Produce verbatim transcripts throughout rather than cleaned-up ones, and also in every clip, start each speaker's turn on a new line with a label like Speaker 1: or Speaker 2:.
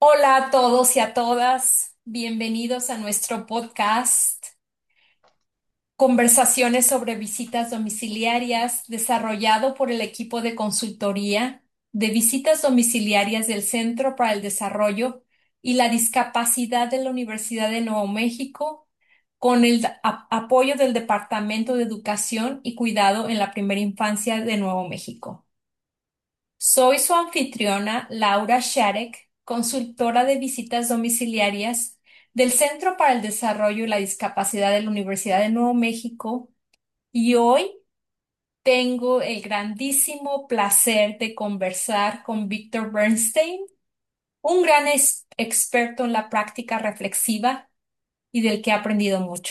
Speaker 1: Hola a todos y a todas, bienvenidos a nuestro podcast, Conversaciones sobre visitas domiciliarias, desarrollado por el equipo de consultoría de visitas domiciliarias del Centro para el Desarrollo y la Discapacidad de la Universidad de Nuevo México, con el a- apoyo del Departamento de Educación y Cuidado en la Primera Infancia de Nuevo México. Soy su anfitriona, Laura Sharek, consultora de visitas domiciliarias del Centro para el Desarrollo y la Discapacidad de la Universidad de Nuevo México, y hoy tengo el grandísimo placer de conversar con Víctor Bernstein, un gran es- experto en la práctica reflexiva y del que he aprendido mucho.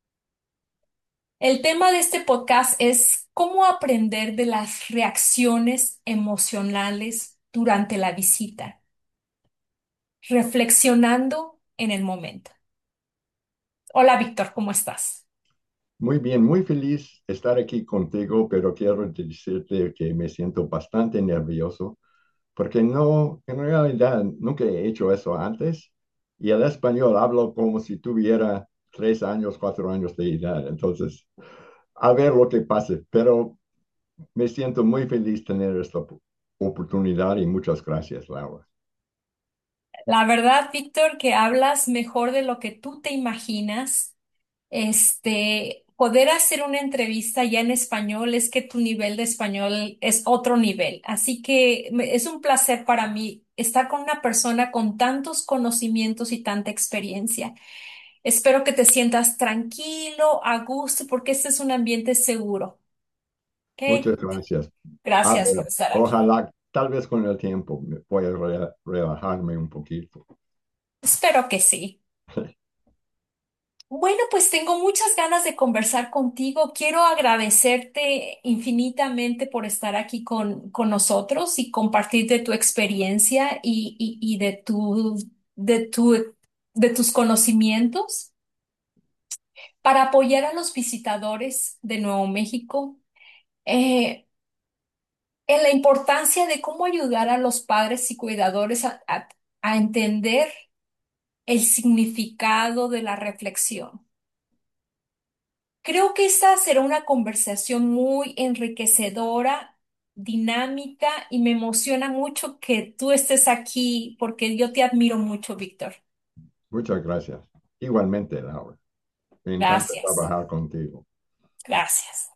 Speaker 1: El tema de este podcast es cómo aprender de las reacciones emocionales durante la visita. Reflexionando en el momento. Hola, Víctor, ¿cómo estás?
Speaker 2: Muy bien, muy feliz estar aquí contigo, pero quiero decirte que me siento bastante nervioso porque no, en realidad nunca he hecho eso antes y el español hablo como si tuviera tres años, cuatro años de edad. Entonces, a ver lo que pase, pero me siento muy feliz tener esta op- oportunidad y muchas gracias, Laura.
Speaker 1: La verdad, Víctor, que hablas mejor de lo que tú te imaginas. Este, poder hacer una entrevista ya en español es que tu nivel de español es otro nivel. Así que me- es un placer para mí estar con una persona con tantos conocimientos y tanta experiencia. Espero que te sientas tranquilo, a gusto, porque este es un ambiente seguro. ¿Ok?
Speaker 2: Muchas gracias. A
Speaker 1: Gracias por
Speaker 2: ver,
Speaker 1: estar aquí.
Speaker 2: ojalá, tal vez con el tiempo me voy a re- relajarme un poquito.
Speaker 1: Espero que sí. Bueno, pues tengo muchas ganas de conversar contigo. Quiero agradecerte infinitamente por estar aquí con, con nosotros y compartir de tu experiencia y, y, y de tu, de tu, de tus conocimientos para apoyar a los visitadores de Nuevo México, eh, en la importancia de cómo ayudar a los padres y cuidadores a a- a entender el significado de la reflexión. Creo que esta será una conversación muy enriquecedora, dinámica, y me emociona mucho que tú estés aquí porque yo te admiro mucho, Víctor.
Speaker 2: Muchas gracias. Igualmente, Laura. Me encanta
Speaker 1: Gracias,
Speaker 2: trabajar contigo.
Speaker 1: gracias.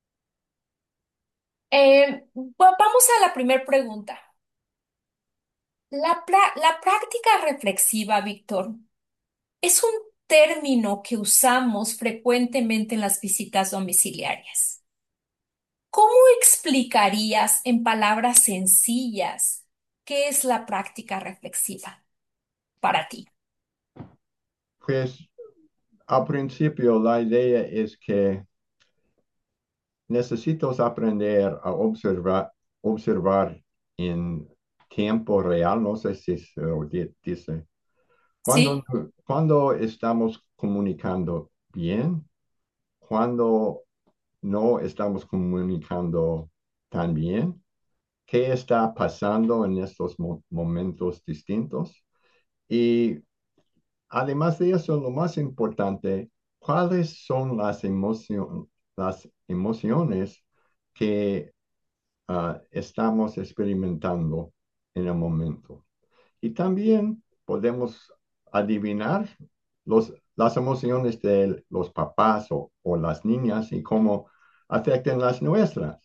Speaker 1: Eh, va- vamos a la primera pregunta. La, pra- la práctica reflexiva, Víctor, es un término que usamos frecuentemente en las visitas domiciliarias. ¿Cómo explicarías en palabras sencillas qué es la práctica reflexiva para ti?
Speaker 2: Pues al principio la idea es que necesito aprender a observar, observar en tiempo real, no sé si se lo di- dice, cuando,
Speaker 1: ¿Sí?
Speaker 2: cuando estamos comunicando bien, cuando no estamos comunicando tan bien, qué está pasando en estos mo- momentos distintos. Y además de eso, lo más importante, ¿cuáles son las emocio- las emociones que ah, estamos experimentando en el momento? Y también podemos adivinar los, las emociones de los papás o, o las niñas y cómo afectan las nuestras.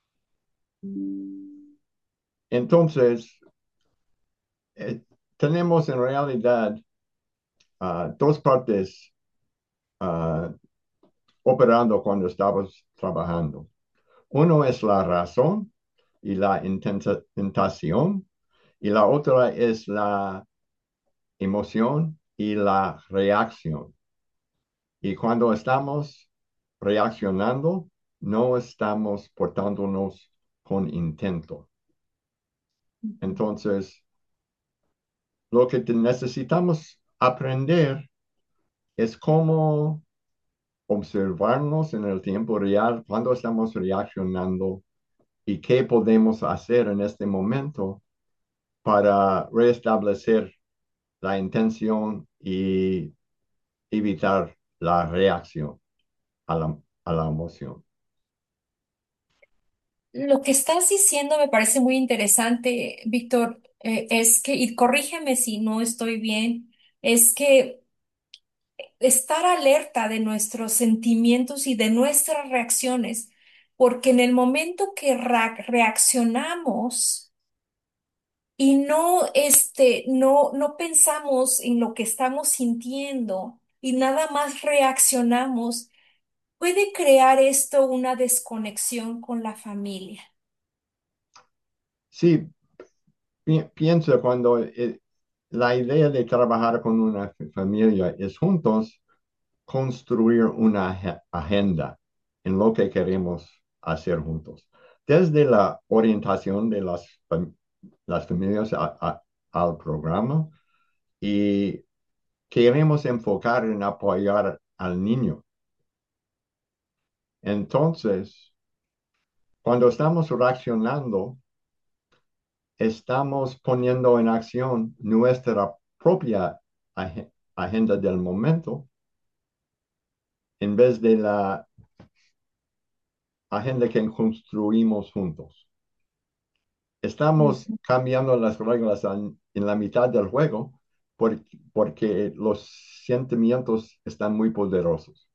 Speaker 2: Entonces, eh, tenemos en realidad ah, dos partes ah, operando cuando estamos trabajando. Uno es la razón y la intensa- tentación, y la otra es la emoción y la reacción. Y cuando estamos reaccionando, no estamos portándonos con intento. Entonces, lo que te- necesitamos aprender es cómo observarnos en el tiempo real cuando estamos reaccionando y qué podemos hacer en este momento para restablecer la intención y evitar la reacción a la, a la emoción.
Speaker 1: Lo que estás diciendo me parece muy interesante, Víctor. Eh, es que, y corrígeme si no estoy bien, es que estar alerta de nuestros sentimientos y de nuestras reacciones, porque en el momento que ra- reaccionamos y no, este, no, no pensamos en lo que estamos sintiendo y nada más reaccionamos, puede crear esto una desconexión con la familia.
Speaker 2: Sí, pi- pienso cuando eh, la idea de trabajar con una familia es juntos construir una ag- agenda en lo que queremos hacer juntos. Desde la orientación de las, fam- las familias a- a- al programa y queremos enfocar en apoyar al niño. Entonces, cuando estamos reaccionando, estamos poniendo en acción nuestra propia ag- agenda del momento en vez de la agenda que construimos juntos. Estamos
Speaker 1: Ujú.
Speaker 2: cambiando las reglas en, en la mitad del juego por- porque los sentimientos están muy poderosos.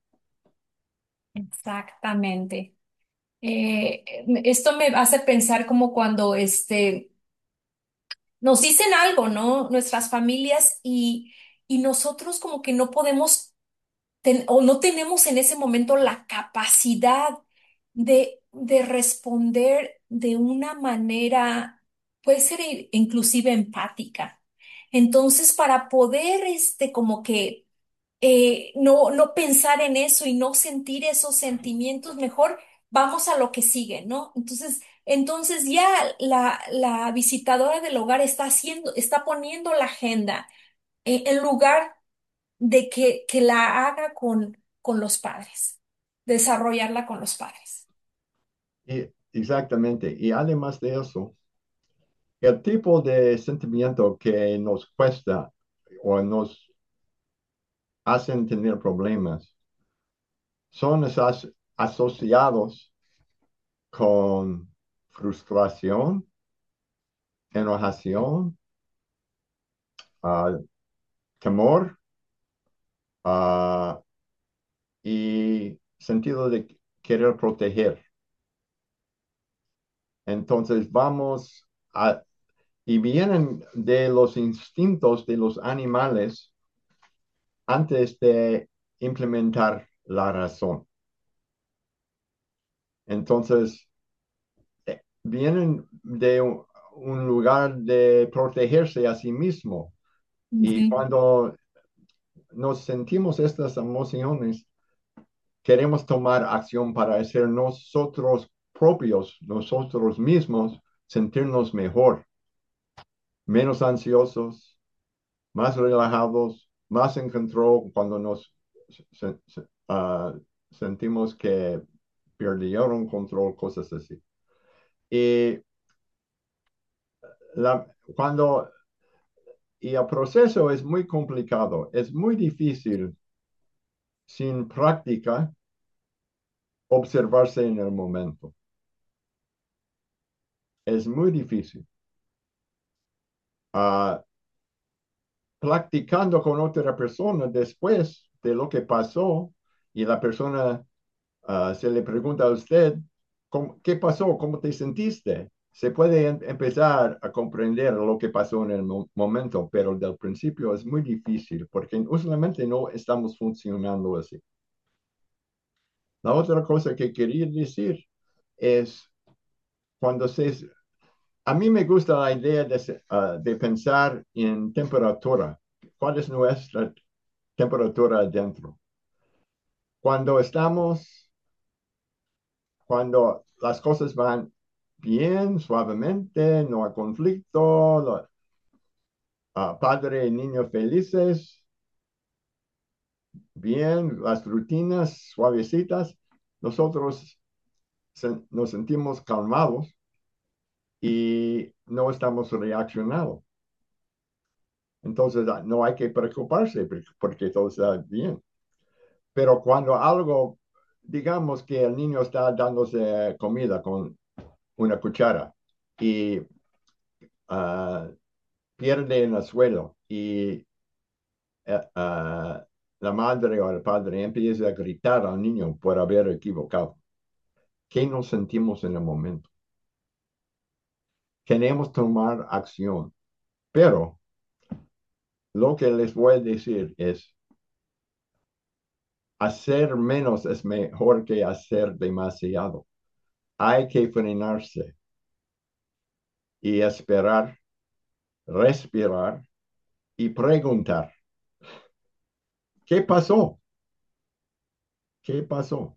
Speaker 1: Exactamente. Eh, esto me hace pensar como cuando este, nos dicen algo, ¿no? Nuestras familias y, y nosotros como que no podemos ten- o no tenemos en ese momento la capacidad de, de responder de una manera, puede ser i- inclusive empática. Entonces, para poder, este, como que eh, no, no pensar en eso y no sentir esos sentimientos, mejor vamos a lo que sigue, ¿no? Entonces, entonces ya la, la visitadora del hogar está haciendo, está poniendo la agenda eh, en lugar de que, que la haga con, con los padres, desarrollarla con los padres.
Speaker 2: Y, exactamente. Y además de eso, el tipo de sentimiento que nos cuesta o nos hacen tener problemas son esas asociados con frustración, enojación, ah, temor, ah, y sentido de querer proteger. Entonces vamos a, y vienen de los instintos de los animales antes de implementar la razón. Entonces, eh, vienen de un, un lugar de protegerse a sí mismo. Y
Speaker 1: Ujú.
Speaker 2: cuando nos sentimos estas emociones, queremos tomar acción para hacer nosotros propios, nosotros mismos, sentirnos mejor, menos ansiosos, más relajados, más en control cuando nos se- se- ah, sentimos que perdieron control, cosas así. Y la, cuando, y el proceso es muy complicado, es muy difícil sin práctica observarse en el momento. Es muy difícil. Ah, practicando con otra persona después de lo que pasó y la persona uh, se le pregunta a usted, ¿cómo, ¿qué pasó? ¿Cómo te sentiste? Se puede em empezar a comprender lo que pasó en el mo momento, pero del principio es muy difícil porque usualmente no estamos funcionando así. La otra cosa que quería decir es cuando se... A mí me gusta la idea de, uh, de pensar en temperatura. ¿Cuál es nuestra temperatura adentro? Cuando estamos, cuando las cosas van bien, suavemente, no hay conflicto, lo- ah, padre y niño felices, bien, las rutinas suavecitas, nosotros se- nos sentimos calmados y no estamos reaccionando. Entonces ah, no hay que preocuparse porque, porque todo está bien. Pero cuando algo, digamos que el niño está dándose comida con una cuchara y uh, pierde en el suelo y uh, uh, la madre o el padre empieza a gritar al niño por haber equivocado. ¿Qué nos sentimos en el momento? Queremos tomar acción, pero lo que les voy a decir es, hacer menos es mejor que hacer demasiado. Hay que frenarse y esperar, respirar y preguntar, ¿qué pasó? ¿Qué pasó?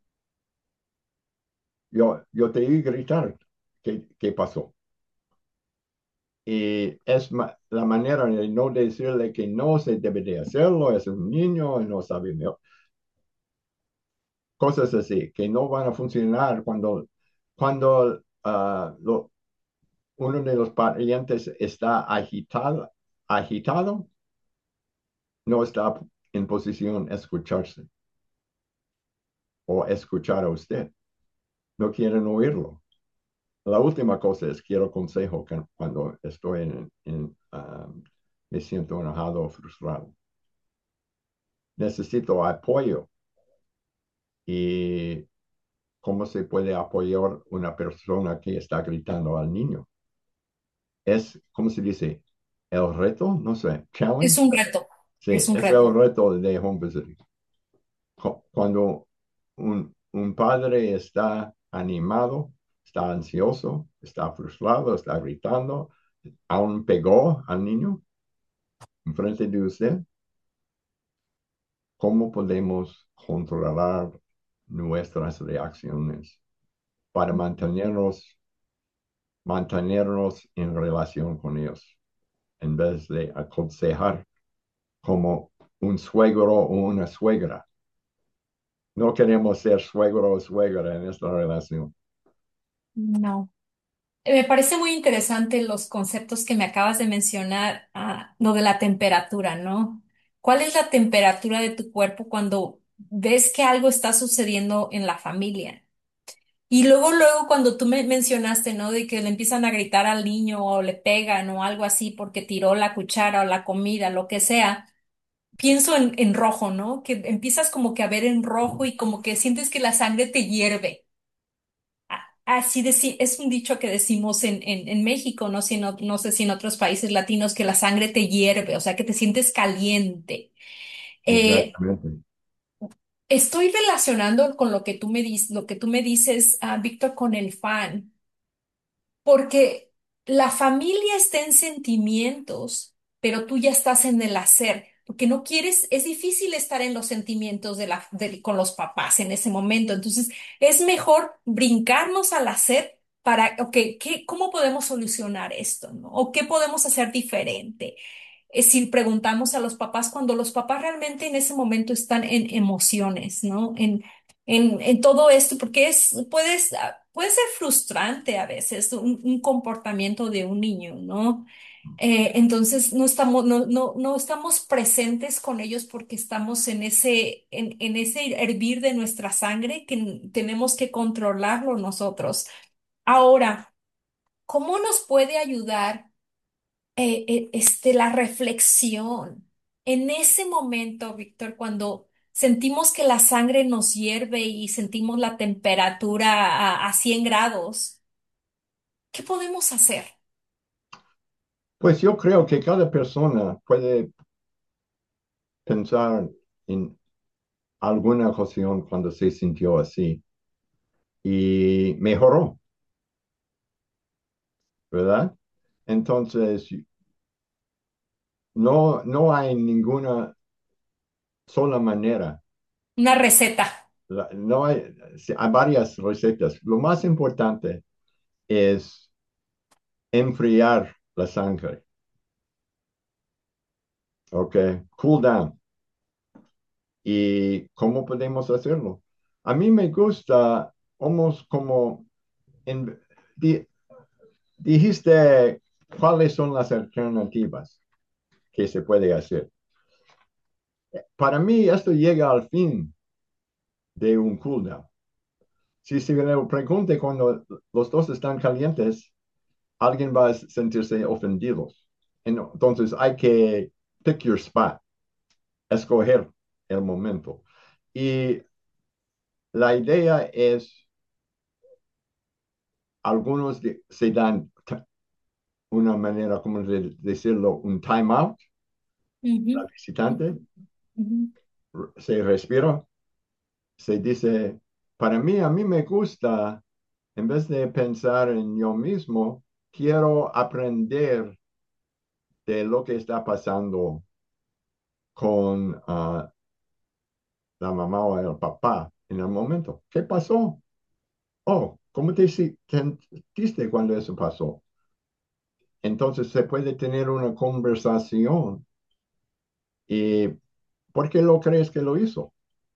Speaker 2: Yo, yo te oí gritar, ¿qué, qué pasó? Y es ma- la manera de no decirle que no se debe de hacerlo, es un niño y no sabe mejor. Cosas así que no van a funcionar cuando, cuando ah, lo- uno de los parientes está agitado, agitado, no está en posición de escucharse o escuchar a usted. No quieren oírlo. La última cosa es, quiero consejo que cuando estoy en, en, um, me siento enojado o frustrado. Necesito apoyo. ¿Y cómo se puede apoyar una persona que está gritando al niño? Es, ¿cómo se dice? El reto, no sé,
Speaker 1: Es
Speaker 2: challenge.
Speaker 1: un reto,
Speaker 2: Sí,
Speaker 1: es un
Speaker 2: es el
Speaker 1: reto.
Speaker 2: reto de home visiting. Cuando un, un padre está animado, está ansioso, está frustrado, está gritando, aún pegó al niño enfrente de usted, ¿cómo podemos controlar nuestras reacciones para mantenernos, mantenernos en relación con ellos, en vez de aconsejar como un suegro o una suegra? No queremos ser suegro o suegra en esta relación.
Speaker 1: No. Eh, Me parece muy interesante los conceptos que me acabas de mencionar, ah, lo de la temperatura, ¿no? ¿Cuál es la temperatura de tu cuerpo cuando ves que algo está sucediendo en la familia? Y luego, luego, cuando tú me mencionaste, ¿no? De que le empiezan a gritar al niño o le pegan o algo así porque tiró la cuchara o la comida, lo que sea, pienso en, en rojo, ¿no? Que empiezas como que a ver en rojo y como que sientes que la sangre te hierve. A- Así deci- es un dicho que decimos en, en, en México, no sé, no, no sé si en otros países latinos, que la sangre te hierve, o sea, que te sientes caliente. Eh,
Speaker 2: Exactamente.
Speaker 1: Estoy relacionando con lo que tú me dices, lo que tú me dices, ah, Víctor, con el fan. Porque la familia está en sentimientos, pero tú ya estás en el hacer, porque no quieres, es difícil estar en los sentimientos de la, de- con los papás en ese momento. Entonces, es mejor brincarnos al hacer para, ok, ¿qué, cómo podemos solucionar esto, ¿no? ¿O qué podemos hacer diferente? Es si preguntamos a los papás, cuando los papás realmente en ese momento están en emociones, ¿no? En, en, en todo esto, porque es, puedes, ah, puede ser frustrante a veces un, un comportamiento de un niño, ¿no? Eh, entonces no estamos, no, no, no estamos presentes con ellos porque estamos en ese, en, en ese hervir de nuestra sangre que n- tenemos que controlarlo nosotros. Ahora, ¿cómo nos puede ayudar? eh, eh, este, la reflexión. En ese momento, Víctor, cuando sentimos que la sangre nos hierve y sentimos la temperatura a, a cien grados, ¿qué podemos hacer?
Speaker 2: Pues yo creo que cada persona puede pensar en alguna ocasión cuando se sintió así y mejoró, ¿verdad? Entonces, no, no hay ninguna sola manera.
Speaker 1: Una receta,
Speaker 2: La- no hay, sí, hay varias recetas. Lo más importante es enfriar la sangre, ¿ok? Cool down. ¿Y cómo podemos hacerlo? A mí me gusta, almost como, en- di- dijiste, ¿cuáles son las alternativas? que se puede hacer. Para mí, esto llega al fin de un cooldown. Si se le pregunte cuando los dos están calientes, alguien va a sentirse ofendidos. Entonces hay que pick your spot, escoger el momento. Y la idea es, algunos de, se dan una manera, como de decirlo, un time out, la
Speaker 1: Ujú,
Speaker 2: visitante,
Speaker 1: ujú,
Speaker 2: se respira, se dice, para mí, a mí me gusta, en vez de pensar en yo mismo, quiero aprender de lo que está pasando con uh, la mamá o el papá en el momento. ¿Qué pasó? Oh, ¿cómo te sentiste cuando eso pasó? Entonces se puede tener una conversación. ¿Y por qué lo crees que lo hizo?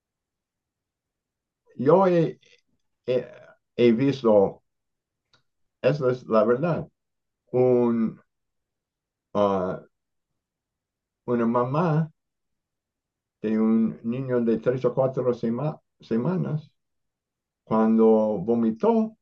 Speaker 2: Yo he, he, he visto, eso es la verdad, un, uh, una mamá de un niño de tres o cuatro sema- semanas, cuando vomitó,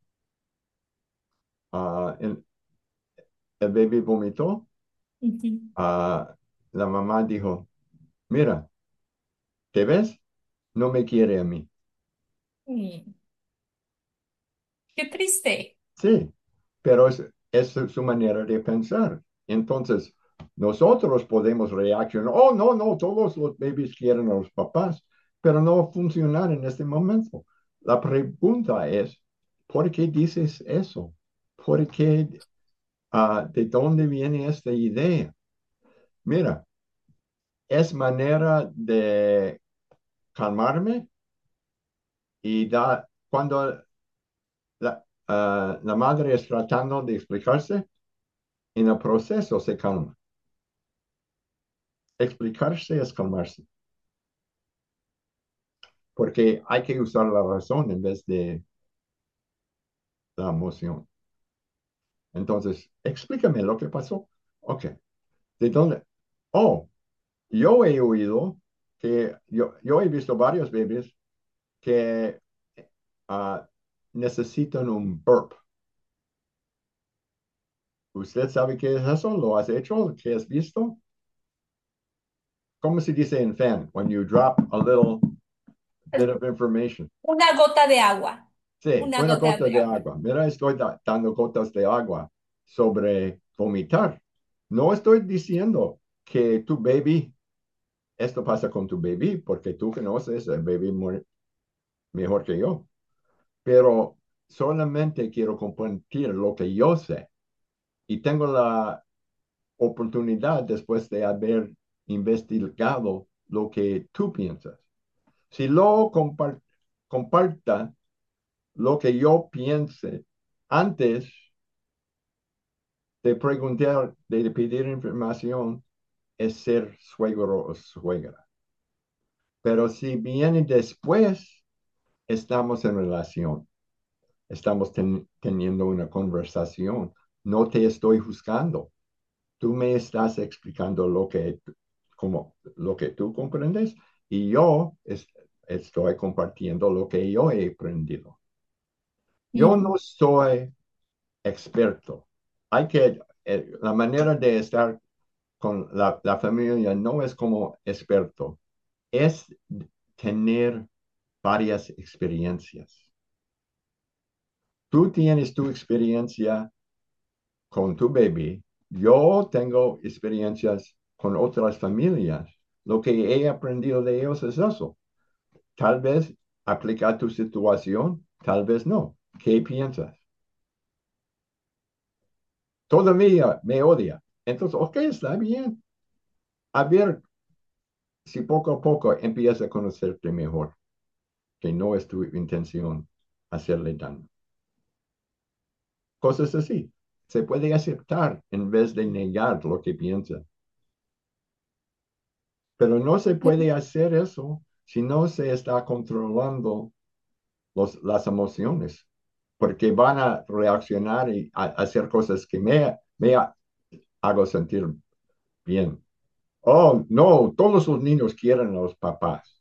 Speaker 2: uh, el, el bebé vomitó,
Speaker 1: ujú.
Speaker 2: uh, la mamá dijo, mira, ¿te ves? No me quiere a mí.
Speaker 1: Mm, qué triste.
Speaker 2: Sí, pero es, es su manera de pensar. Entonces, nosotros podemos reaccionar, oh, no, no, todos los bebés quieren a los papás, pero no funcionar en este momento. La pregunta es, ¿por qué dices eso? ¿Por qué, ah, de dónde viene esta idea? Mira, es manera de calmarme y da, cuando la, ah, la madre es tratando de explicarse, en el proceso se calma. Explicarse es calmarse, porque hay que usar la razón en vez de la emoción. Entonces, explícame lo que pasó. Ok, ¿de dónde? Oh, yo he oído que yo, yo he visto varios bebés que uh, necesitan un burp. ¿Usted sabe qué es eso? ¿Lo has hecho? ¿Qué has visto? ¿Cómo se dice en fan? When you drop a little
Speaker 1: Es
Speaker 2: bit of information.
Speaker 1: una gota de agua.
Speaker 2: Sí,
Speaker 1: Una
Speaker 2: una
Speaker 1: gota
Speaker 2: gota
Speaker 1: de
Speaker 2: de
Speaker 1: agua.
Speaker 2: agua. Mira, estoy da- dando gotas de agua sobre vomitar. No estoy diciendo que tu baby, esto pasa con tu baby, porque tú conoces el baby mu- mejor que yo, pero solamente quiero compartir lo que yo sé y tengo la oportunidad después de haber investigado lo que tú piensas. Si lo compar- comparta lo que yo piense antes de preguntar, de pedir información, es ser suegro o suegra. Pero si viene después, estamos en relación, estamos ten- teniendo una conversación. No te estoy juzgando. Tú me estás explicando lo que, como, lo que tú comprendes y yo es- estoy compartiendo lo que yo he aprendido. Yo
Speaker 1: Ujú,
Speaker 2: no soy experto. Hay que, eh, la manera de estar con la, la familia no es como experto, es tener varias experiencias. Tú tienes tu experiencia con tu baby, yo tengo experiencias con otras familias. Lo que he aprendido de ellos es eso. Tal vez aplica a tu situación, tal vez no. ¿Qué piensas? Todavía me odia. Entonces, ok, está bien. A ver si poco a poco empieza a conocerte mejor, que no es tu intención hacerle daño. Cosas así. Se puede aceptar en vez de negar lo que piensa. Pero no se puede hacer eso si no se está controlando los, las emociones, porque van a reaccionar y a, a hacer cosas que me, me hago sentir bien. Oh, no, todos los niños quieren a los papás.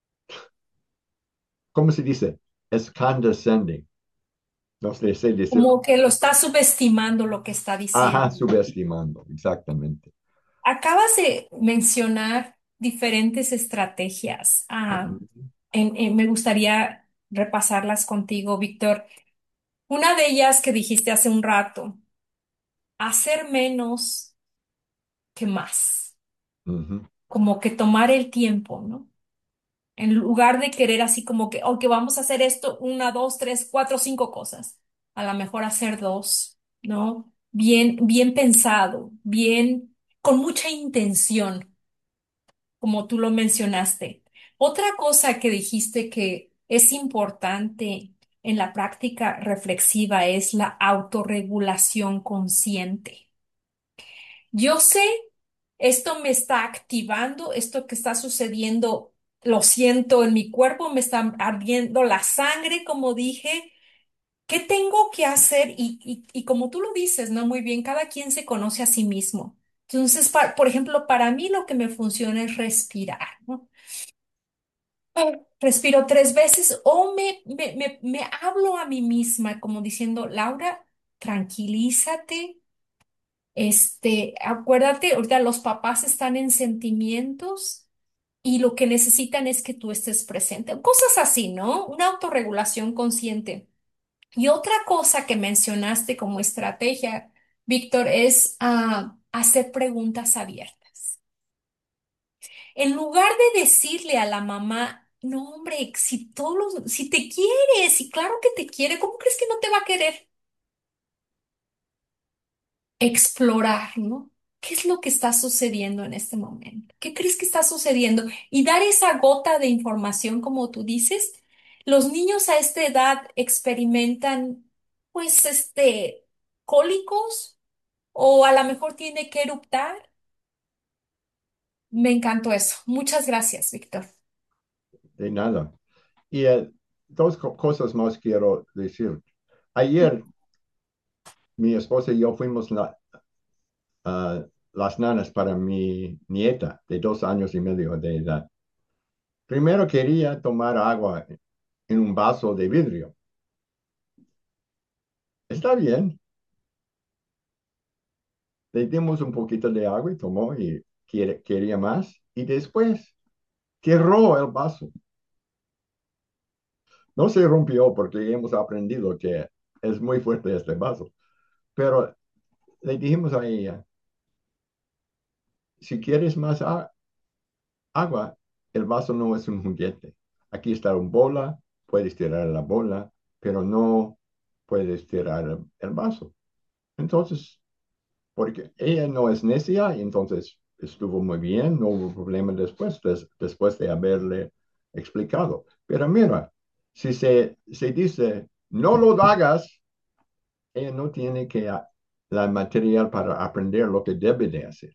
Speaker 2: ¿Cómo se dice? Es condescending. No sé, sé decir.
Speaker 1: Como que lo está subestimando lo que está
Speaker 2: Ajá,
Speaker 1: diciendo.
Speaker 2: subestimando, exactamente.
Speaker 1: Acabas de mencionar diferentes estrategias. Ah,
Speaker 2: Ujú,
Speaker 1: en- en- me gustaría repasarlas contigo, Víctor. Una de ellas que dijiste hace un rato, hacer menos que más,
Speaker 2: ujú,
Speaker 1: como que tomar el tiempo, ¿no? En lugar de querer así como que, ok, vamos a hacer esto, una, dos, tres, cuatro, cinco cosas. A lo mejor hacer dos, ¿no? Bien, bien pensado, bien, con mucha intención, como tú lo mencionaste. Otra cosa que dijiste que es importante en la práctica reflexiva es la autorregulación consciente. Yo sé, esto me está activando, esto que está sucediendo, lo siento en mi cuerpo, me está ardiendo la sangre, como dije. ¿Qué tengo que hacer? Y, y, y como tú lo dices, ¿no? Muy bien, cada quien se conoce a sí mismo. Entonces, pa- por ejemplo, para mí lo que me funciona es respirar, ¿no? Respiro tres veces o me, me, me, me hablo a mí misma como diciendo, Laura, tranquilízate. Este, acuérdate, ahorita los papás están en sentimientos y lo que necesitan es que tú estés presente. Cosas así, ¿no? Una autorregulación consciente. Y otra cosa que mencionaste como estrategia, Víctor, es ah, hacer preguntas abiertas. En lugar de decirle a la mamá, no, hombre, si todos los- si te quiere, si claro que te quiere, ¿cómo crees que no te va a querer? Explorar, ¿no? ¿Qué es lo que está sucediendo en este momento? ¿Qué crees que está sucediendo? Y dar esa gota de información, como tú dices. Los niños a esta edad experimentan, pues, este, cólicos o a lo mejor tiene que eruptar. Me encantó eso. Muchas gracias, Víctor.
Speaker 2: de nada. Y eh, dos co- cosas más quiero decir. Ayer mi esposa y yo fuimos la- a las nanas para mi nieta de dos años y medio de edad. Primero quería tomar agua en un vaso de vidrio. Está bien. Le dimos un poquito de agua y tomó y quiere- quería más. Y después cerró el vaso. No se rompió porque hemos aprendido que es muy fuerte este vaso. Pero le dijimos a ella, si quieres más a- agua, el vaso no es un juguete. Aquí está una bola, puedes tirar la bola, pero no puedes tirar el, el vaso. Entonces, porque ella no es necia, y entonces estuvo muy bien, no hubo problema después, des- después de haberle explicado. Pero mira, si se, se dice, no lo hagas, ella no tiene que a- la material para aprender lo que debe de hacer.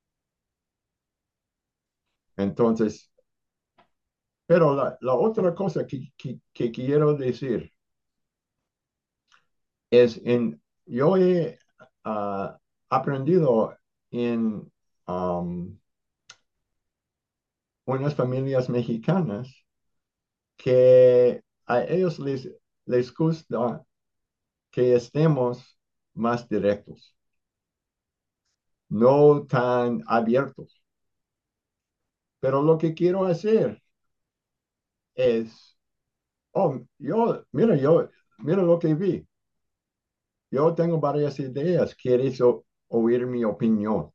Speaker 2: Entonces, pero la, la otra cosa que, que, que quiero decir es en, yo he uh, aprendido en um, unas familias mexicanas que a ellos les, les gusta que estemos más directos, no tan abiertos. Pero lo que quiero hacer es, oh, yo, mira, yo, mira lo que vi. Yo tengo varias ideas. ¿Quieres o- oír mi opinión?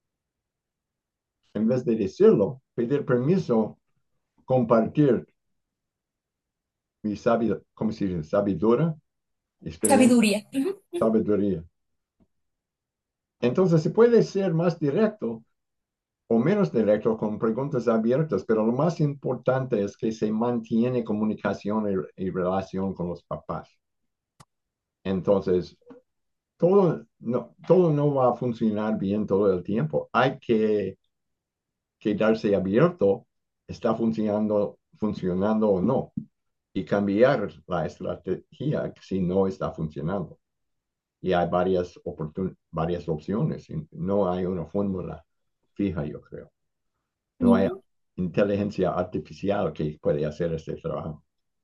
Speaker 2: En vez de decirlo, pedir permiso, compartir mi sabiduría, ¿cómo se dice? Sabiduría, experiencia,
Speaker 1: Sabiduría. Ujú, ujú.
Speaker 2: sabiduría. Entonces se puede ser más directo o menos directo con preguntas abiertas, pero lo más importante es que se mantiene comunicación y, y relación con los papás. Entonces, todo no, todo no va a funcionar bien todo el tiempo. Hay que quedarse abierto, está funcionando, funcionando o no, y cambiar la estrategia si no está funcionando. Y hay varias, oportun varias opciones, y no hay una fórmula fija, yo creo. No hay
Speaker 1: Ujú.
Speaker 2: inteligencia artificial que puede hacer este trabajo.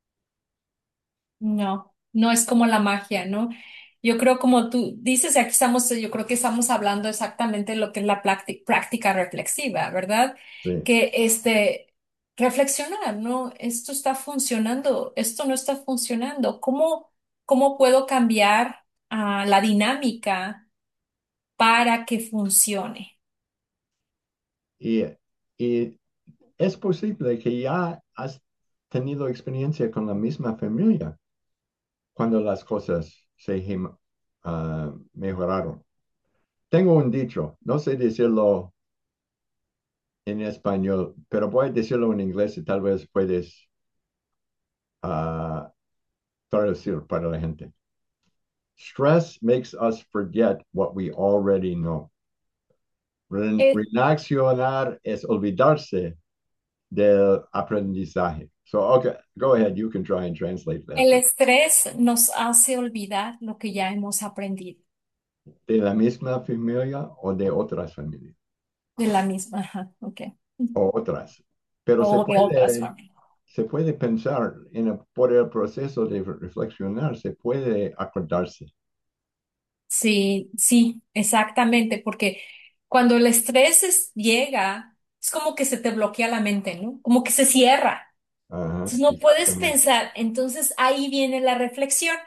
Speaker 1: No, no es como la magia, ¿no? Yo creo como tú dices, aquí estamos, yo creo que estamos hablando exactamente de lo que es la prácti- práctica reflexiva, ¿verdad?
Speaker 2: Sí.
Speaker 1: Que este, reflexionar, ¿no? Esto está funcionando, esto no está funcionando. ¿Cómo, cómo puedo cambiar ah, la dinámica para que funcione?
Speaker 2: Y, y es posible que ya has tenido experiencia con la misma familia cuando las cosas se gem- ah, mejoraron. Tengo un dicho, no sé decirlo en español, pero voy a decirlo en inglés y tal vez puedes ah, traducir para la gente. Stress makes us forget what we already know. Re-
Speaker 1: Eh,
Speaker 2: Reaccionar es olvidarse del aprendizaje. So, okay, go ahead. You can try and translate that.
Speaker 1: el estrés nos hace olvidar lo que ya hemos aprendido
Speaker 2: ¿De la misma familia o de otras familias?
Speaker 1: de la misma, ajá, ok.
Speaker 2: O otras. Pero se
Speaker 1: O de otras
Speaker 2: puede,
Speaker 1: familias.
Speaker 2: se puede pensar en el- por el proceso de reflexionar, se puede acordarse.
Speaker 1: Sí, sí, exactamente, porque cuando el estrés es- llega, es como que se te bloquea la mente, ¿no? Como que se cierra.
Speaker 2: Ajá,
Speaker 1: Entonces no puedes
Speaker 2: exactamente.
Speaker 1: pensar. Entonces ahí viene la reflexión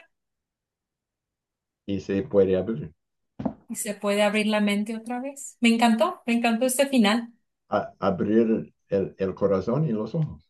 Speaker 2: Y se puede abrir.
Speaker 1: y se puede abrir la mente otra vez. Me encantó, me encantó este final.
Speaker 2: A- abrir el, el corazón y los ojos.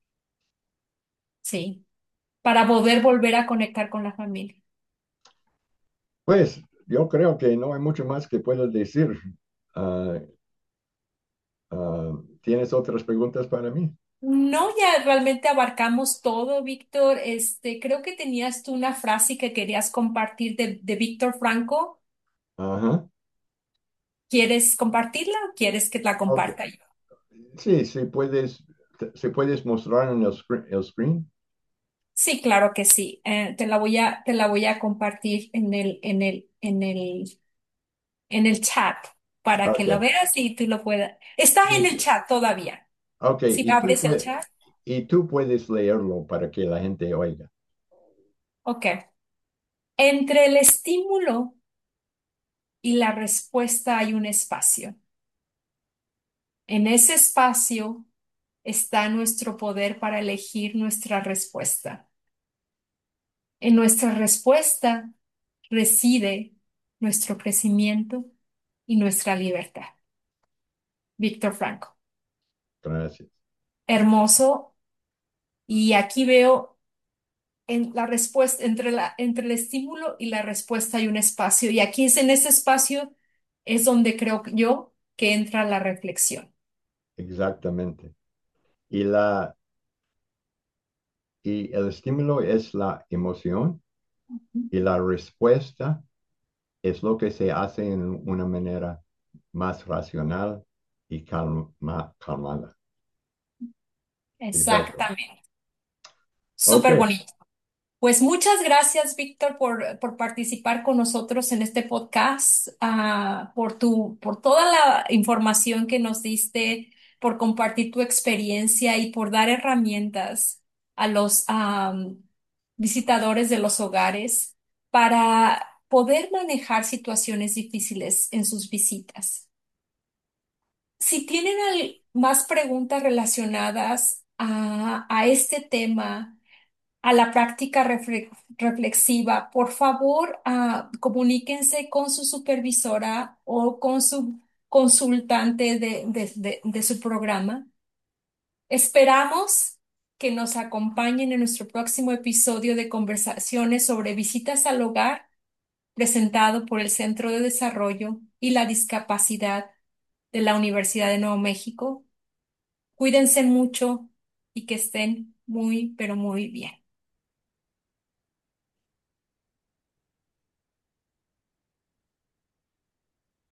Speaker 1: Sí, para poder volver a conectar con la familia.
Speaker 2: Pues yo creo que no hay mucho más que puedo decir. Ah, ah, ¿tienes otras preguntas para mí?
Speaker 1: No, ya realmente abarcamos todo, Víctor. Este, creo que tenías tú una frase que querías compartir de, de Víctor Franco.
Speaker 2: Ajá.
Speaker 1: ¿Quieres compartirla o quieres que la
Speaker 2: Ok.
Speaker 1: comparta yo?
Speaker 2: Sí, sí, puedes, te- se puedes mostrar en el, screen. El screen.
Speaker 1: Sí, claro que sí. Eh, te la voy a, te la voy a compartir en el, en el, en el, en el chat para que lo
Speaker 2: Ok.
Speaker 1: veas y tú lo puedas. Está en
Speaker 2: Sí,
Speaker 1: el
Speaker 2: sí.
Speaker 1: chat todavía.
Speaker 2: Ok,
Speaker 1: Si
Speaker 2: y tú,
Speaker 1: abres el
Speaker 2: pue-
Speaker 1: chat,
Speaker 2: y tú puedes leerlo para que la gente oiga.
Speaker 1: ok. Entre el estímulo y la respuesta hay un espacio. En ese espacio está nuestro poder para elegir nuestra respuesta. En nuestra respuesta reside nuestro crecimiento y nuestra libertad. Víctor Franco.
Speaker 2: Gracias.
Speaker 1: Hermoso. Y aquí veo en la respuesta, entre la, entre el estímulo y la respuesta hay un espacio. Y aquí es en ese espacio es donde creo yo que entra la reflexión.
Speaker 2: Exactamente. Y la, y el estímulo es la emoción y la respuesta es lo que se hace en una manera más racional y calma, calmada. Exacto.
Speaker 1: Exactamente.
Speaker 2: Ok,
Speaker 1: Súper bonito. Pues muchas gracias, Víctor, por, por participar con nosotros en este podcast, ah, por tu, por toda la información que nos diste, por compartir tu experiencia y por dar herramientas a los am, visitadores de los hogares para poder manejar situaciones difíciles en sus visitas. Si tienen al- más preguntas relacionadas a, a este tema, a la práctica refle- reflexiva, por favor, ah, comuníquense con su supervisora o con su consultante de, de de- de su programa. Esperamos que nos acompañen en nuestro próximo episodio de conversaciones sobre visitas al hogar presentado por el Centro de Desarrollo y la Discapacidad de la Universidad de Nuevo México. Cuídense mucho y que estén muy, pero muy bien.